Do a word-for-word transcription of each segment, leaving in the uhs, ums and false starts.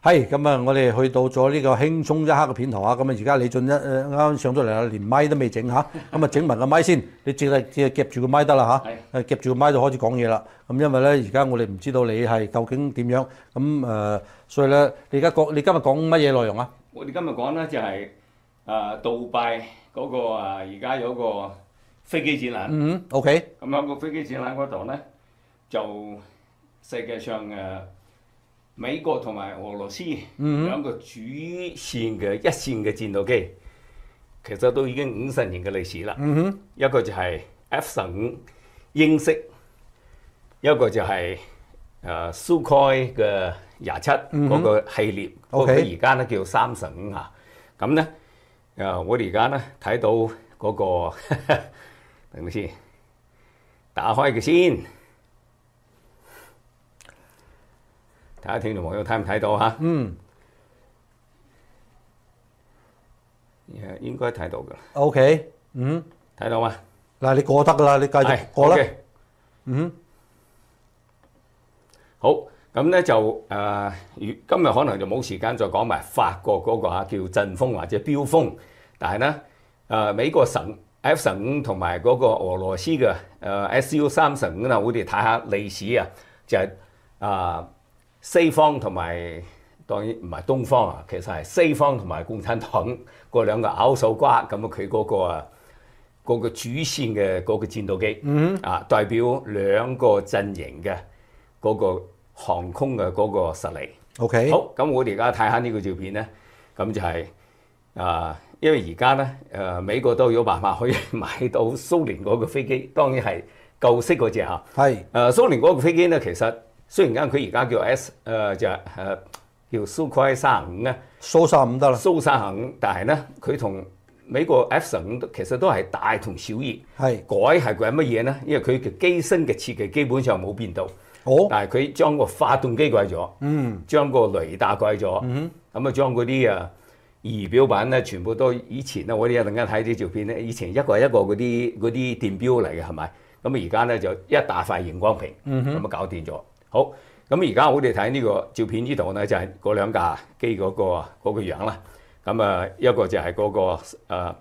係咁啊！我哋去到咗呢個輕鬆一刻嘅片頭啊！咁啊，而家李俊一誒啱啱上咗嚟啦，連咪都未整嚇，咁啊整埋個咪先，你淨係只係夾住個咪得啦嚇，誒夾住個咪就開始講嘢啦。咁因為咧，而家我哋唔知道你係究竟點樣，咁誒，所以咧，你而家講你今日講乜嘢內容啊？ 我哋今日講咧就係誒杜拜嗰個啊，而家有個飛機展覽。 嗯 OK。 咁喺個飛機展覽嗰度咧，就世界上誒。美國同埋俄羅斯兩個主線嘅一線嘅戰鬥機，其實都已經五十年嘅歷史啦。 嗯、 一個就係 F 十五英式，一個就係誒蘇開嘅廿七嗰個系列，不過佢而家咧叫三十五嚇。咁咧誒，我哋而家咧睇到嗰、那個，等陣先，打開嘅先。睇下聽眾朋友睇唔睇到嚇？嗯，誒應該睇到㗎。 OK，嗯， 睇到嘛？ 嗱，你過得㗎啦，你繼續過啦。 Okay. 嗯，好，咁咧就誒、呃，今日可能就冇時間再講埋法國嗰個嚇叫陣風或者標風，但係咧誒美國神 F 十五同埋嗰個俄羅斯嘅誒 S U 三十五啊，我哋睇下歷史啊，就係、是、啊。呃西方同埋當然唔係東方啊，其實係西方同埋共產黨嗰兩個拗手瓜，咁啊佢嗰個啊嗰個主線嘅嗰個戰鬥機，嗯、啊代表兩個陣營嘅嗰個航空嘅嗰個實力。OK， 好，咁我哋而家睇下呢個照片咧，咁就係、是、啊，因為而家咧誒美國都有辦法可以買到蘇聯嗰個飛機，當然係舊式嗰隻嚇。係誒、啊、蘇聯嗰個飛機咧，其實。雖然間佢而家叫 S 誒、呃、就係、是、誒、呃、叫蘇開三十五咧，蘇三十五得啦，蘇三十五，但係咧佢同美國 F 十五其實都係大同小異，係改係改乜嘢咧？因為佢嘅機身嘅設計基本上冇變到，哦，但係佢將個發動機改咗，嗯，將個雷達改咗，嗯，咁啊將嗰啲啊儀表板咧全部都以前咧，我哋一陣間睇啲照片咧，以前一個一個嗰啲嗰啲電錶嚟嘅係咪？咁啊而家咧就一大塊熒光屏，嗯咁啊搞掂咗。好，咁而家我哋睇呢個照片呢度咧，就係嗰兩架機嗰個嗰個樣啦。咁啊，一個就係嗰個誒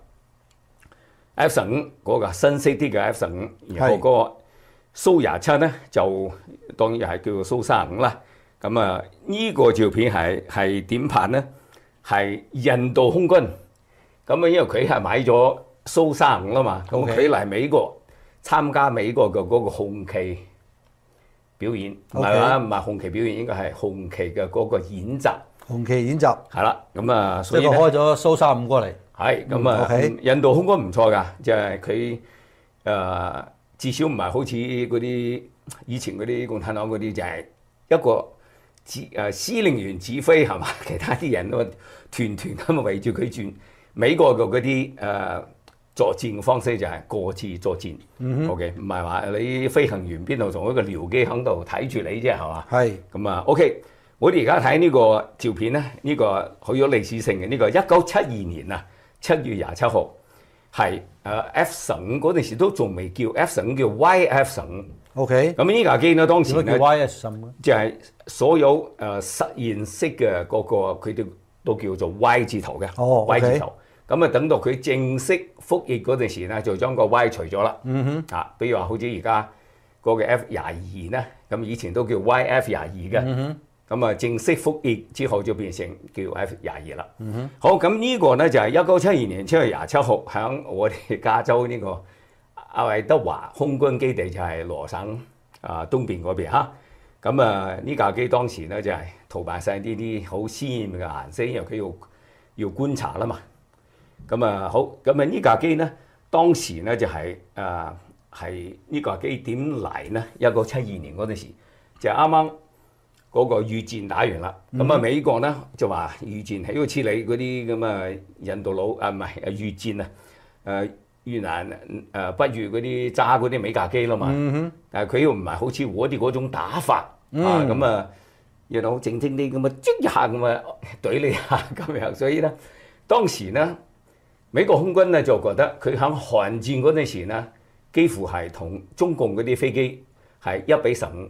F 十五嗰個新式啲嘅 F 十五，然後嗰個蘇廿七咧就當然係叫做蘇三十五啦。咁啊，呢個照片係係點拍咧？係印度空軍。咁啊，因為佢係買咗蘇三十五啦嘛，咁佢嚟美國參加美國嘅嗰個紅旗表演，唔係話唔係紅旗表演，應該係紅旗嘅嗰個演習。紅旗演習係啦，咁啊，所以開咗蘇三十五過嚟。係咁啊，印度空軍唔錯㗎，就係佢誒至少唔係好似嗰啲以前嗰啲共產黨嗰啲，就係一個指誒司令員指揮係嘛，其他啲人都團團咁啊圍住佢轉。美國嘅嗰啲誒作戰嘅方式就係各自作戰。嗯、OK， 唔係話你飛行員邊度同一個僚機喺度睇住你啫，係嘛？係。咁啊 OK， 我哋而家睇呢個照片咧，呢、呢個好有歷史性嘅。呢、呢個一九七二年啊，七月廿七號係誒 F 十五嗰陣時都仲未叫 F 十五，叫 Y F 十五。OK。咁呢架機呢，當時咧，點解叫 Y F 十五？就係所有誒、呃、實驗室嘅嗰個佢哋都叫做 Y 字頭嘅。哦。Y 字頭。咁啊，等到佢正式服役嗰陣時咧，就將個 Y 除咗啦。嗯哼。啊，比如話好似而家嗰個 F 廿二咧，咁以前都叫 Y F 廿二嘅。嗯哼。咁啊，正式服役之後就變成叫 F 廿二啦。嗯哼。好，咁呢個咧就係一九七二年七月廿七號，喺我哋加州呢個阿維德華空軍基地，就係羅省啊東邊嗰邊嚇。咁啊，呢架機當時咧就係塗扮晒呢啲好鮮豔嘅顏色，因為佢要要觀察啦嘛。咁啊好，咁啊呢架機咧，當時咧就係誒係呢架機點嚟咧？一九七二年嗰陣時，就啱啱嗰個越戰打完啦。咁啊、嗯、美國咧就話越戰喺度處理嗰啲咁啊印度佬啊唔係啊越戰啊誒越南誒不如嗰啲揸嗰啲美架機啦嘛。嗯、哼但係佢又唔係好似我哋嗰種打法、嗯、啊咁啊，然後靜靜啲咁啊捽一下咁啊懟你下咁樣，所以咧當時咧。美國空軍咧就覺得佢喺韓戰嗰陣時咧，幾乎係同中共嗰啲飛機係一比十五，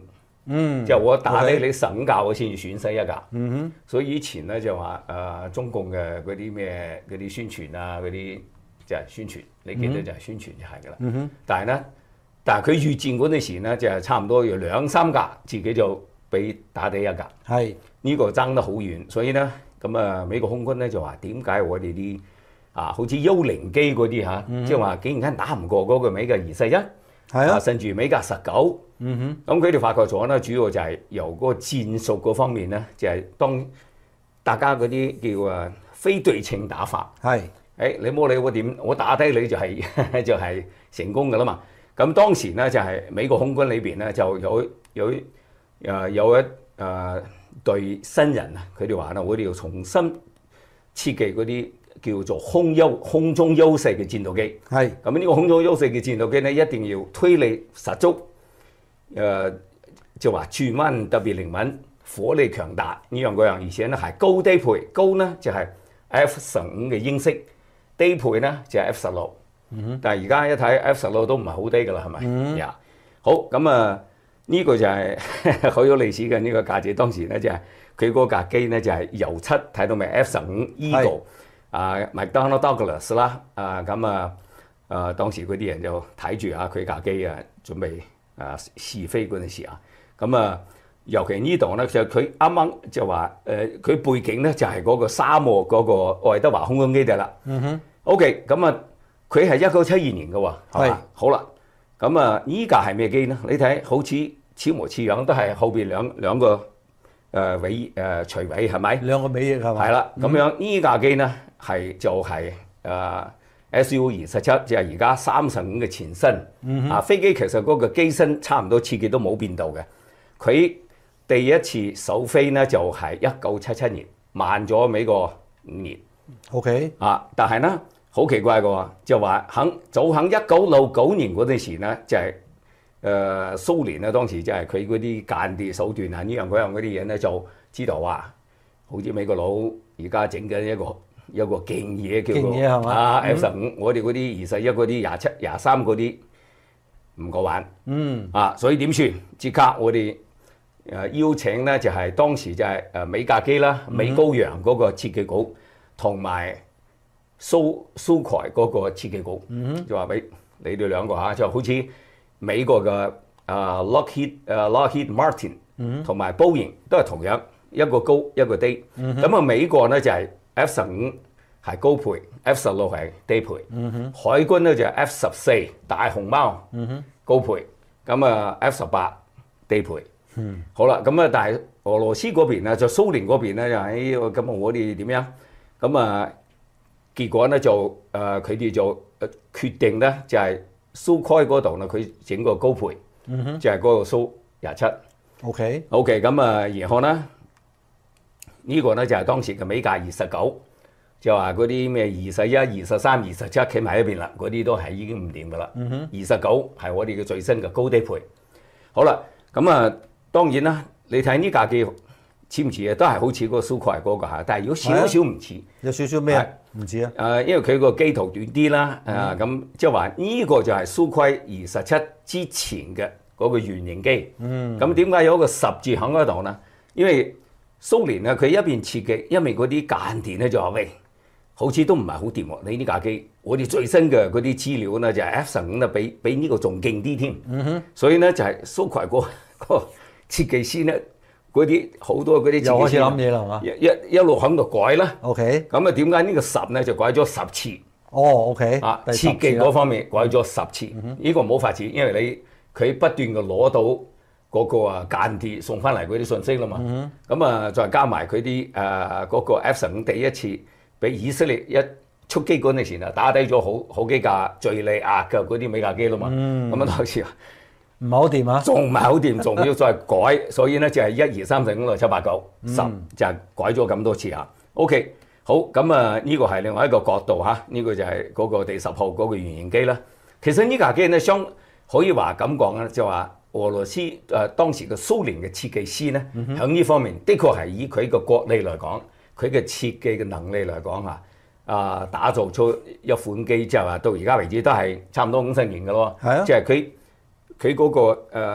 嗯， 就我打低 OK 你十五架，我先至選西一架。 嗯哼， 所以以前咧就話誒、呃、中共嘅嗰啲咩嗰啲宣傳啊嗰啲就係宣傳，你記得就係宣傳就係㗎啦。 嗯哼， 但係咧，但係佢預戰嗰陣時咧就係、差唔多要兩三架，自己就俾打低一架。 係呢、個爭得好遠，所以咧咁啊美國空軍咧就話點解我哋啲啊好似幽靈機嗰啲嚇，即係話竟然間打唔過嗰個美嘅二四一， 係啊， 甚至美格十九。 嗯咁佢哋發覺咗咧，主要就係由嗰個戰術嗰方面咧，就係、當大家嗰啲叫啊非對稱打法。 哼，係誒、你冇理我點，我打低你就係、就係成功㗎啦嘛。咁當時咧就係、美國空軍裏邊咧就有有誒、呃、有一誒、呃、隊新人啊，佢哋話咧，我哋要重新設計嗰啲叫做空優空中優勢嘅戰鬥機。 係咁呢個空中優勢嘅戰鬥機咧，一定要推力十足，誒、呃就話轉彎特別靈敏，火力強大呢樣嗰樣，而且咧係高低配，高呢就係 F 十五嘅英式，低配呢就係 F 十六。但係而家一睇 F 十六都唔係好低㗎啦，係咪？呀、好咁啊，呢、個就係好有歷史嘅呢、個架子。當時咧就係佢嗰架機咧就係油漆睇到未 F 十五 Eagle 啊 McDonnell Douglas 啦，啊咁啊啊當時嗰啲人就睇住啊佢架機啊準備啊試飛嗰陣時啊，咁啊尤其呢度咧就佢啱啱就話誒佢背景咧就係嗰個沙漠嗰個愛德華空軍基地啦。 嗯哼， OK，咁啊，佢係一九七二年嘅喎，係係嘛？好啦，咁啊，依架係咩機呢？你睇好似似模似樣，都係後邊兩兩個誒尾誒垂尾係咪？ 兩個尾翼係咪？ 係啦，咁樣依架機呢係就係誒 S U 二十七，即係而家三十五嘅前身。啊，飛機其實嗰個機身差唔多設計都冇變到嘅。佢第一次首飛呢就係一九七七年，慢咗美國五年。 OK， 啊！但係咧好奇怪嘅喎，就話肯早喺一九六九年嗰陣時咧，就係、誒、蘇聯咧當時就係佢嗰啲間諜手段啊呢樣嗰樣嗰啲嘢咧，就知道話好似美國佬而家整緊一個一個勁嘢叫勁嘢係嘛做啊 F 十五，我哋嗰啲二十一嗰啲廿七廿三嗰啲唔夠玩。 嗯， 啊，所以點算？即刻我哋誒邀請咧，就係、當時就係誒美架機啦、美高揚嗰個設計局，同埋蘇蘇蓋嗰個設計局，就話俾你哋兩個嚇，就好似美國嘅啊 Lockheed 誒 Lockheed Martin 同埋 Boeing 都係同樣一個高一個低。咁啊、美國咧就係 F 十五係高配 ，F 十六係低配。海軍咧就係 F 十四大熊貓高配，咁啊 F 十八低配。好啦，咁啊，但係俄羅斯嗰邊咧，就蘇聯嗰邊咧，就喺咁啊，我哋點樣？咁啊，結果咧就誒佢哋就誒決定咧，就係蘇開嗰度咧，佢整個高配，就係嗰個蘇廿七。 OK， OK，咁啊，然後咧呢個咧就係當時嘅美架二十九，就話嗰啲咩二十一、二十三、二十七企埋一邊啦，嗰啲都係已經唔掂噶啦。二十九係我哋嘅最新嘅高低配。好啦，咁啊。當然啦，你睇呢架機似唔似啊？都係好似嗰個蘇蓋嗰個嚇，但係有少少唔似， 有少少咩啊？唔似啊？ 誒，因為佢個機頭短啲啦，誒咁即係話呢個就係蘇蓋二十七之前嘅嗰個原型機。嗯。咁點解有一個十字喺嗰度呢？因為蘇聯啊，佢一邊設計，因為嗰啲間諜咧就話喂，好似都唔係好掂喎。你呢架機，我哋最新嘅嗰啲資料咧就係 F 十五咧，比比呢個仲勁啲添。嗯哼。所以咧就係蘇蓋嗰個設計師咧，嗰啲好多嗰啲又開始諗嘢啦，係嘛？ 一一一路喺度改啦。 OK， 咁啊點解呢個十咧就改咗十次？ 哦，OK， 啊， 第十設計嗰方面改咗十次，呢個冇法子，因為你佢不斷嘅攞到嗰個啊間諜送翻嚟嗰啲信息啦嘛。咁啊再加埋佢啲誒嗰個 F 十五第一次俾以色列一出機嗰陣時啊，打低咗好好幾架敍利亞嘅嗰啲美架機啦嘛。咁啊當時唔係好掂啊， 仲唔係好掂，仲要再改，所以咧就係一二三四五六七八九十就係改咗咁多次啊。OK，好，咁啊呢個係另外一個角度嚇，呢個就係嗰個第十號嗰個原型機啦。其實呢架機咧，相可以話咁講啦，就話俄羅斯誒當時嘅蘇聯嘅設計師咧，喺呢方面的確係以佢嘅國力嚟講，佢嘅設計嘅能力嚟講嚇，啊打造出一款機，即係話到而家為止都係差唔多五十年嘅咯。 係啊， 即係佢。佢嗰、那個、呃、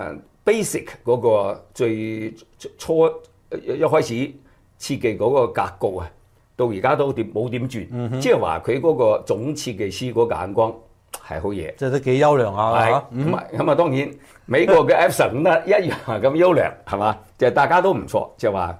basic 嗰個最初一開始設計嗰個格局啊，到而家都點冇點轉，嗯、即係話佢嗰個總設計師嗰個眼光係好嘢， 即係都幾優良下㗎。 咁啊咁啊，當然美國嘅 F 十五咧一樣係咁優良，係嘛？就係大家都唔錯，就話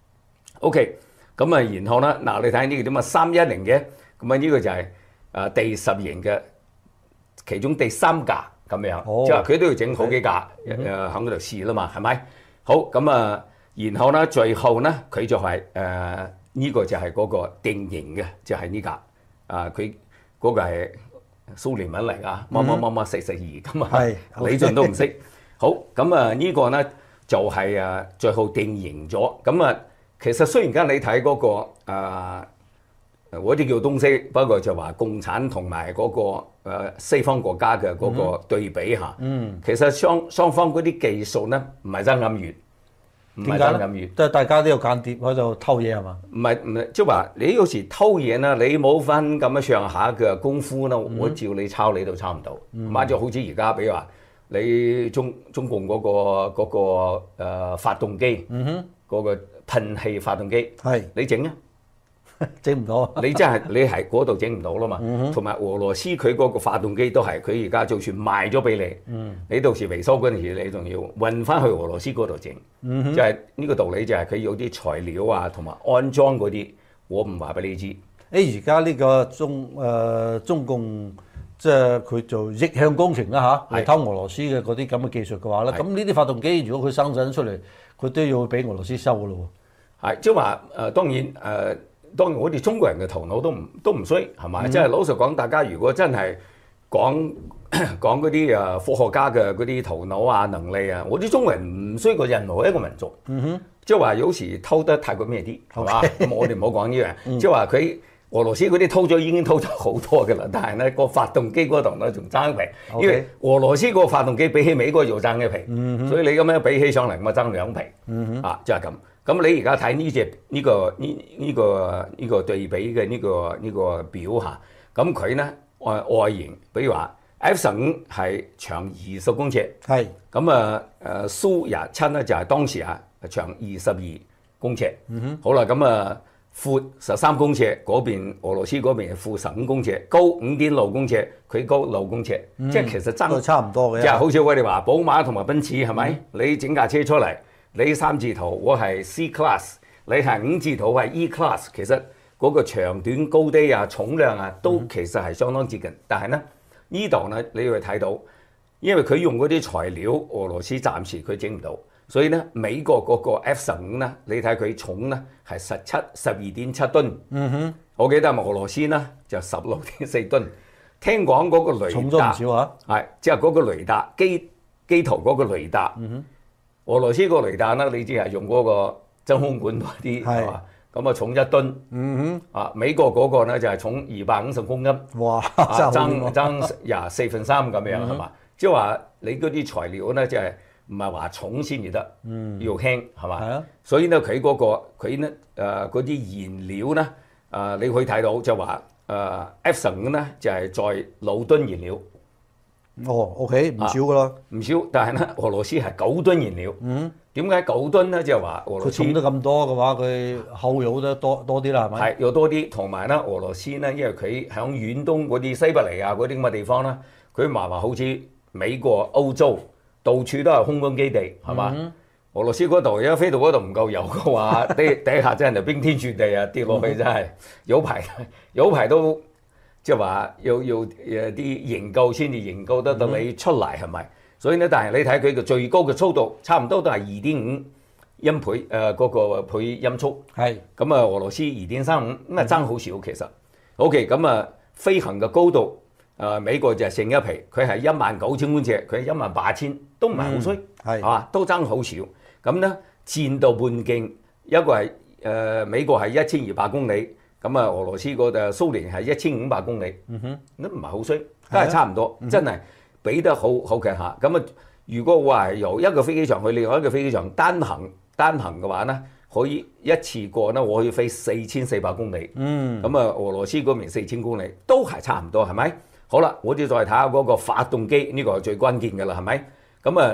OK。咁啊，然後咧嗱，你睇呢個點啊，三一零嘅，咁啊呢個就係誒第十型嘅其中第三架咁樣，哦、即係佢都要整好幾架誒喺嗰度試啦嘛，係咪？好咁啊，然後咧最後咧佢就係誒呢個就係嗰個定型嘅，就係、是、呢架啊，佢嗰個係蘇聯文嚟啊，乜乜乜乜四四二咁啊，李俊都唔識。好咁啊，呢個咧就係誒最後定型咗，咁啊。其實雖然間你睇嗰、那個啊，嗰啲叫東西，不過就話共產同埋嗰個誒西方國家嘅嗰個對比嚇。嗯。其實雙雙方嗰啲技術咧，唔係爭咁遠，唔係爭咁遠。即係大家都有間諜喺度偷嘢係嘛？唔係唔係，即係話你有時偷嘢啦，你冇翻咁樣上下嘅功夫啦，我照你抄你都抄唔到。買咗、嗯、好似而家，比如話你中中共嗰、那個嗰、那個呃、發動機，嗯哼，嗰、那個。噴氣發動機係是你整啊，整唔到。你真係你係嗰度整唔到啦嘛。同埋、嗯、哼俄羅斯佢嗰個發動機都係佢而家就算賣咗俾你，嗯、你到時維修嗰陣時，你仲要運翻去俄羅斯嗰度整。嗯、哼就係呢個道理，就係佢有啲材料啊，同埋安裝嗰啲，我唔話俾你知。誒而家呢個中誒、呃、中共即係佢做逆向工程啦嚇，嚟偷俄羅斯嘅嗰啲咁嘅技術嘅話咧，咁呢啲發動機如果佢生產出嚟，佢都要俾俄羅斯收嘅咯喎。係，即係話誒，當然誒、呃，當然我哋中國人嘅頭腦都唔都唔衰，係咪？即係、嗯、老實講，大家如果真係講講嗰啲誒科學家嘅嗰啲頭腦啊、能力啊，我啲中國人唔衰過任何一個民族。嗯哼，即係話有時偷得太過咩啲，係嘛？咁 Okay. 我哋唔好講呢樣。即係話佢俄羅斯嗰啲偷咗已經偷咗好多嘅啦，但係咧個發動機嗰度咧仲爭一皮，Okay. 因為俄羅斯個發動機比起美國又爭一皮，嗯、哼所以你咁樣比起上嚟，咁啊爭兩皮。嗯、哼啊，就係、是、咁。咁你而家睇呢隻呢個呢呢個呢個對比嘅呢個呢個表嚇，咁佢咧外外形，比如話 F 十五係長二十公尺，係咁啊誒蘇廿七咧就係當時啊長二十二公尺，嗯哼，好啦咁啊闊十三公尺，嗰邊俄羅斯嗰邊係闊十五公尺，高五點六公尺，佢高六公尺，嗯、即係其實爭差唔多嘅，即係好似我哋話寶馬同埋奔馳係咪？嗯、你整架車出嚟。你三字頭我係 C class， 你係五字頭係 E class， 其實嗰個長短高低啊、重量啊都其實係相當接近。嗯、但係咧呢度咧你會睇到，因為佢用嗰啲材料，俄羅斯暫時佢整唔到，所以咧美國嗰個 F 十五咧，你睇佢重咧係十七、十二點七噸。嗯哼，我記得俄羅斯咧就十六點四噸。聽講嗰個雷達重咗唔少啊，係即係嗰個雷達機機頭嗰個雷達。嗯哼。俄羅斯個雷達咧，你知係用嗰個真空管嗰啲係嘛？咁啊重一噸。嗯哼。啊，美國嗰個咧就係重二百五十公斤。哇！爭爭廿四分三咁樣係嘛？即係話你嗰啲材料咧，即係唔係話重先至得，嗯，要輕係嘛？係啊。所以咧，佢嗰個佢咧誒嗰啲燃料咧，啊你可以睇到就話誒 F 十五咧就係在六噸燃料。哦 ，OK， 唔少噶啦，唔、啊、少，但係咧，俄羅斯係九噸燃料。嗯，點解九噸咧？就係話俄羅斯佢重得咁多嘅話，佢耗油得多多啲啦，係咪？係，又多啲，同埋咧，俄羅斯咧，因為佢喺遠東嗰啲西伯利亞嗰啲咁嘅地方咧，佢唔係話好似美國、歐洲到處都係空軍基地，係嘛？嗯、俄羅斯嗰度而家飛到嗰度唔夠油嘅話，底底下真係冰天雪地啊，跌落去真係有排有排都。即係話要要誒啲研究先至研究得到你出嚟係咪？所以咧，但係你睇佢嘅最高嘅速度，差唔多都係二點五音倍誒嗰個倍音速。係咁啊，俄羅斯二點三五咁啊爭好少其實。OK，咁啊飛行嘅高度誒美國就係勝一皮，佢係一萬九千公尺，佢係一萬八千，都唔係好衰，係啊都爭好少。咁咧戰鬥半徑一個係誒美國係一千二百公里。咁啊，俄羅斯個誒蘇聯係一千五百公里，嗯哼，都唔係好衰，都係差唔多，嗯、真係比得好好強下。咁啊，如果話係由一個飛機場去另外一個飛機場單行單行嘅話咧，可以一次過咧，我可以飛四千四百公里。嗯，咁啊，俄羅斯嗰邊四千公里都係差唔多，係咪？好啦，我哋再睇下嗰個發動機，呢、呢個係最關鍵嘅啦，係咪？咁啊，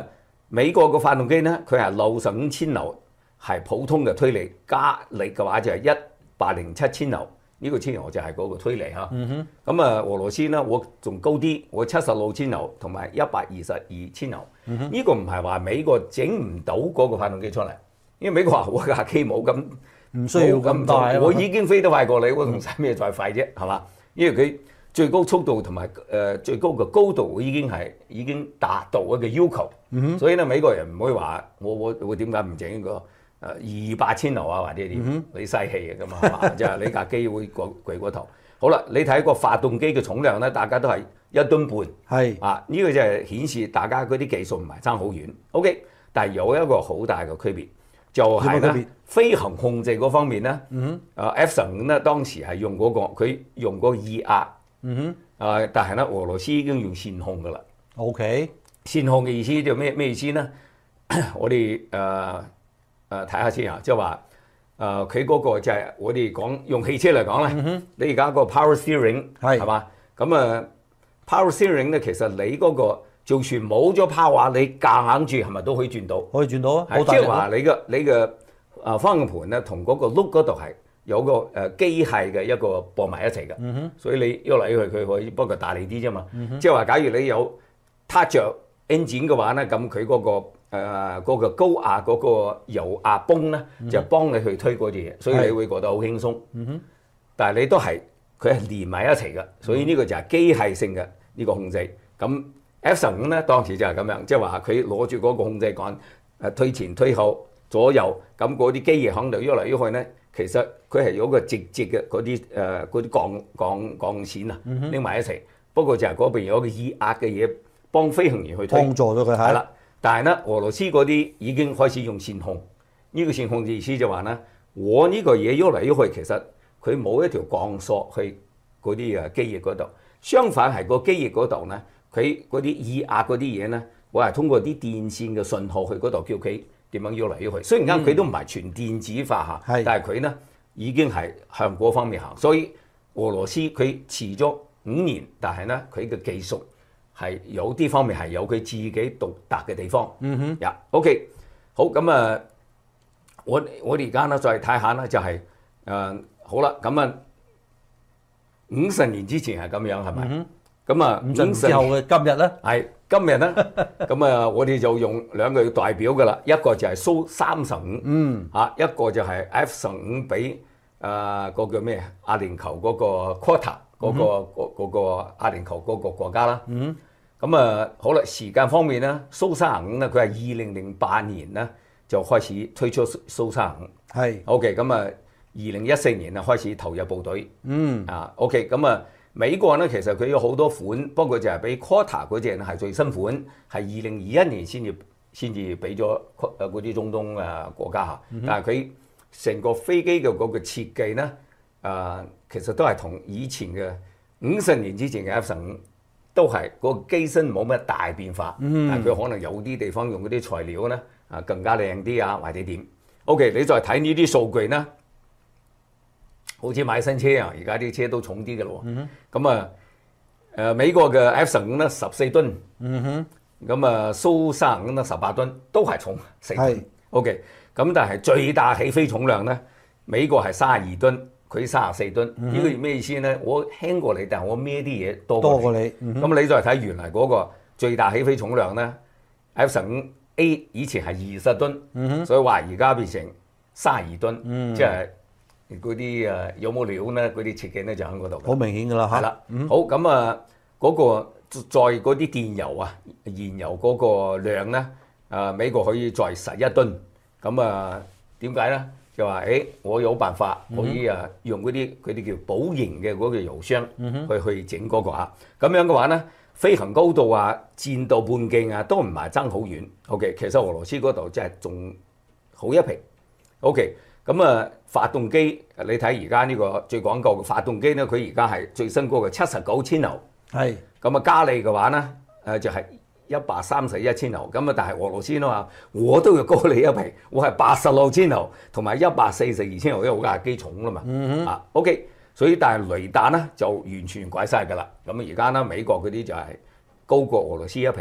美國個發動機咧，佢係六十五千牛，係普通嘅推力，加力嘅話就係一百零七千牛。呢、這個千牛就係嗰個推力嚇。咁、嗯、啊，俄羅斯咧，我仲高啲，我七十六千牛同埋一百二十二千牛。呢、嗯、個唔係話美國整唔到嗰個發動機出嚟，因為美國話我架機冇咁唔需要咁大， 我已經飛得快過你，我仲使咩再快啫？係嘛？因為佢最高速度同埋誒最高嘅高度已經係已經達到一個要求。嗯、所以咧，美國人唔會話我我我點解唔整個？誒二百千牛啊，或者點？嗯、你嘥氣嘅咁啊，即係你架機會過攰過頭。好啦，你睇個發動機嘅重量咧，大家都係一噸半。係啊，呢、這個就係顯示大家嗰啲技術唔係爭好遠。OK，但係有一個好大嘅區別，就係、是、咧飛行控制嗰方面咧。嗯哼。誒 F 十五咧當時係用嗰、那個，佢用個液壓。嗯哼。誒，但係咧俄羅斯已經用線控㗎啦。OK。線控嘅意思就咩咩意思咧？我哋誒。呃誒睇下先啊，即係話誒佢嗰個就係我哋講用汽車嚟講咧，嗯、你而家個 power steering 係係嘛？咁啊 power steering 咧，其實你嗰、那個就算冇咗 power，你夾硬住係咪都可以轉到？可以轉到啊！即係話你嘅你嘅誒方向盤咧，同嗰個轆嗰度係有個誒機械嘅一個駁埋一齊嘅、嗯，所以你喐嚟喐去佢可以不過大力啲啫嘛。即係話假如你有撻着 engine 嘅話咧，咁佢嗰個誒、呃、嗰、那個高壓嗰個油壓泵咧，就幫你去推嗰啲嘢，所以你會覺得好輕鬆。嗯、但係你都係佢係連埋一齊嘅，所以呢個就係機械性嘅呢個控制。咁 F 十五咧當時就係咁樣，即係話佢攞住嗰個控制桿，誒推前推後左右，咁嗰啲機翼響度喐嚟喐去咧，其實佢係有個直接嘅嗰啲誒嗰啲鋼鋼鋼線啊拎埋一齊。不過就係嗰邊有個液壓嘅嘢幫飛行員去推幫助咗佢係啦。但係咧，俄羅斯嗰啲已經開始用線控，呢、這個線控嘅意思就話咧，我呢個嘢喐嚟喐去，其實佢冇一條鋼索去嗰啲誒機翼嗰度，相反係個機翼嗰度咧，佢嗰啲液壓嗰啲嘢咧，我係通過啲電線嘅信號去嗰度叫佢點樣喐嚟喐去。雖然間佢都唔係全電子化嚇、嗯，但係佢咧已經係向嗰方面行。所以俄羅斯佢遲咗五年，但係咧佢嘅技術。係有啲方面係有佢自己獨特嘅地方。嗯哼，呀、yeah, ，OK， 好咁啊，我我哋而家咧再睇下咧，就係、是、誒、呃、好啦，咁啊五十年之前係咁樣係咪？咁啊五十年之後嘅今日咧，係今日咧，咁啊我哋就用兩個代表㗎啦，一個就係蘇三十五，嗯，嚇一個就係 F 十五比誒嗰個咩阿聯酋嗰個 Quetta 嗰、那個嗰、嗯那個阿聯酋嗰個國家啦。嗯。咁啊，好啦，時間方面咧，蘇三十五咧，佢係二零零八年咧就開始推出蘇三十五。係。OK，咁啊，二零一四年啊開始投入部隊。嗯。啊 ，OK，咁啊，美國咧其實佢有好多款，不過就係比 Quetta 嗰隻係最新款，係二零二一年先至先至俾咗誒嗰啲中東啊國家嚇。嗯、但係佢成個飛機嘅嗰個設計咧，啊，其實都係同以前嘅五十年之前嘅 F 十五。都係個機身冇乜大變化，嗯、但係佢可能有啲地方用嗰啲材料咧啊更加靚啲啊，或者點 ？OK， 你再睇呢啲數據咧，好似買新車啊，而家啲車都重啲嘅咯。咁、嗯、啊，誒美國嘅 F 十五咧十四噸，咁、嗯、啊蘇三十五咧十八噸，都係重四噸。OK，咁但係最大起飛重量咧，美國係三十二噸。佢三十四噸，呢個咩意思咧？我輕過你，但係我孭啲嘢多過你。咁、嗯、你再睇原來嗰個最大起飛重量咧 ，F 十五 A 以前係二十噸、嗯，所以話而家變成三十二噸，嗯、即係嗰啲誒有冇料咧？嗰啲設計咧就喺嗰度。好明顯㗎啦，係啦、嗯。好咁啊，嗰、嗰個再嗰啲電油啊、燃油嗰個量咧，啊美國可以載十一噸，咁啊點解咧？就話誒、欸，我有辦法可以啊，用嗰啲佢哋叫寶型嘅嗰個油箱去、嗯、去整嗰個啊。咁樣嘅話咧，飛行高度啊、戰鬥半徑啊，都唔係爭好遠。OK， 其實俄羅斯嗰度真係仲好一皮。OK，咁啊，發動機你睇而家呢個最講究嘅發動機咧，佢而家係最新嗰個七十九千牛。係。咁啊，加利嘅話咧，誒就係、是。一百三十一千牛咁啊，但係俄羅斯啊嘛，我都要高你一皮，我係八十六千牛同埋一百四十二千牛，因為我架機重啦嘛。嗯、啊 ，OK， 所以但係雷達咧就完全拐晒㗎啦。咁而家咧美國嗰啲就係高過俄羅斯一皮，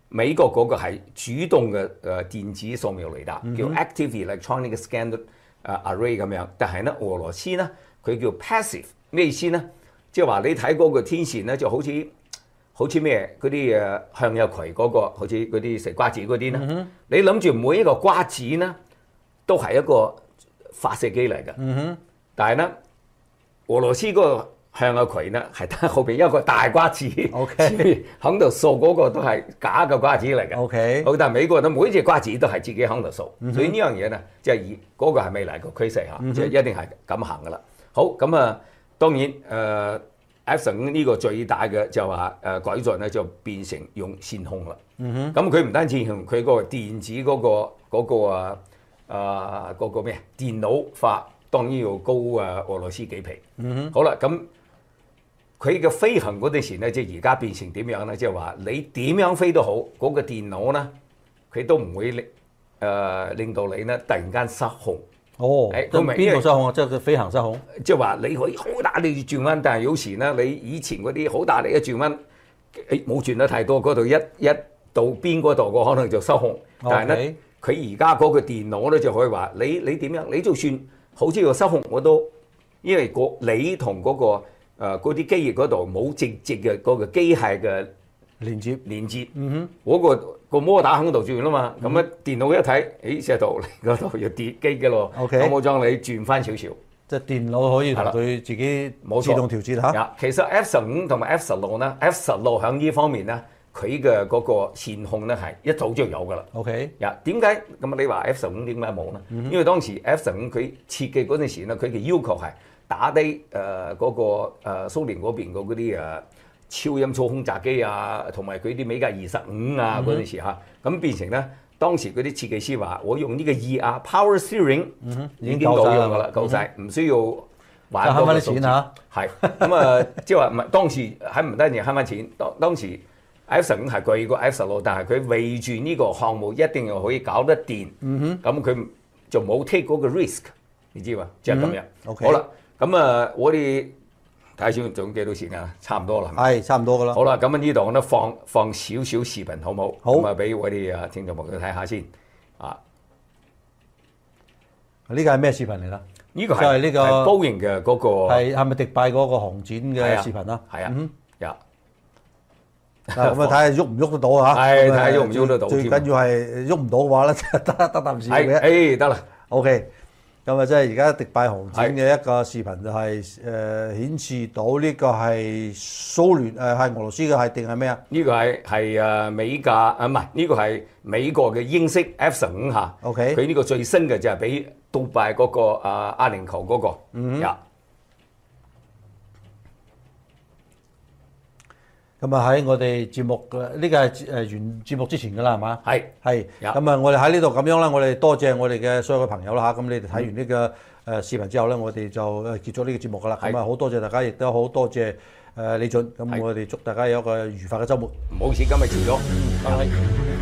美國嗰個係主動嘅誒電子掃描雷達，叫 Active Electronic Scan 誒 Array 咁樣。但係咧俄羅斯咧佢叫 Passive， 咩意思咧？即係話你睇嗰個天線咧就好似好似咩嗰啲誒向日葵嗰個，好似嗰啲食瓜子嗰啲咧。嗯、你諗住每一個瓜子咧都係一個發射機嚟嘅，嗯、但係咧俄羅斯嗰個向日葵咧係得後邊一個大瓜子，喺度掃嗰個都係假嘅瓜子嚟嘅。 Okay. 好，但係美國咧每一隻瓜子都係自己喺度掃，嗯、所以呢樣嘢咧即係以嗰個係未來個趨勢嚇，即係、嗯、一定係咁行噶啦。好，咁啊，當然誒、呃、F 十五呢個最大嘅就話誒改進咧就變成用線控啦。咁佢唔單止用佢嗰個電子嗰、嗰個嗰、嗰個啊啊嗰個咩電腦化，當然要高啊俄羅斯幾皮。嗯、好啦，咁。佢嘅飛行嗰陣時咧，即係而家變成點樣咧？即係話你點樣飛都好，嗰、那個電腦咧，佢都唔會令誒、呃、令到你咧突然間失控。 哦，誒咁邊度失控啊？即係佢飛行失控。 即係話你可以好大力轉彎，但係有時咧，你以前嗰啲好大力嘅轉彎，誒冇轉得太多，嗰度一一到邊嗰度，個可能就失控。但係咧，佢而家嗰個電腦咧就可以話你你點樣？你就算好似個失控，我都因為個你同嗰、那個。誒嗰啲機翼嗰度冇直接嘅嗰個機械嘅連接連接， 嗯哼， 嗰、那個個摩打喺度轉啦嘛，咁啊、嗯、電腦一睇，誒石頭嚟嗰度要跌機嘅咯，OK，咁我將你轉翻少少， 即係電腦可以同佢自己自動調節嚇。 其實 F 十五同埋 F 十六咧 ，F 十六喺呢方面咧，佢嘅嗰個線控咧係一早就有噶啦。OK，呀點解咁你話 F 十五點解冇咧？嗯、因為當時 F 十五佢設計嗰陣時咧，佢嘅要求係。打低誒嗰個誒、呃、蘇聯嗰邊嗰啲誒超音速轟炸機啊，同埋佢啲美格二十五啊嗰陣時嚇，咁變成咧當時嗰啲設計師話：我用呢個 E R Power Steering、嗯、已經夠用㗎啦，夠晒，唔需要玩嗰個數字。係咁啊，即係話唔係當時喺唔單止慳翻錢，當當時 F 十五係貴過 F 十六，但係佢為住呢個項目一定要可以搞得掂。咁佢、嗯、就冇 take 嗰個 risk， 你知嘛？即係咁樣。嗯、okay. 好啦。咁啊，我哋睇下仲幾多時間啊？差唔多啦， 係差唔多噶啦。 好啦，咁啊呢度我都放放少少視頻好唔好？ 好， 咁啊俾我哋啊聽眾朋友睇下先。啊， 呢個係咩視頻嚟啦？ 呢個係呢個波形嘅嗰個係係咪迪拜嗰個航展嘅視頻啊？ 係啊，有。 咁啊睇下喐唔喐得到啊？ 係睇下喐唔喐得到。 最緊要係喐唔到嘅話咧，得得啖笑嘅。 誒得啦 ，OK。咁啊，即係而家迪拜航展嘅一個視頻就係誒顯示到呢個係蘇聯誒係俄羅斯嘅係定係咩啊？ 呢個係係誒美架啊，唔係呢個係美國嘅英式 F 十五嚇。OK，佢呢個最新嘅就係俾杜拜嗰個啊阿聯酋嗰個。嗯。 咁啊喺我哋節目嘅呢個係誒完節目之前㗎啦，係嘛？係係。咁啊，我哋喺呢度咁樣啦，我哋多謝我哋嘅所有嘅朋友啦嚇。咁你哋睇完呢個誒視頻之後咧，我哋就誒結束呢個節目㗎啦。咁啊，好多謝大家，亦都好多謝誒李準。咁我哋祝大家有一個愉快嘅週末。唔好意思，今日遲咗。拜拜。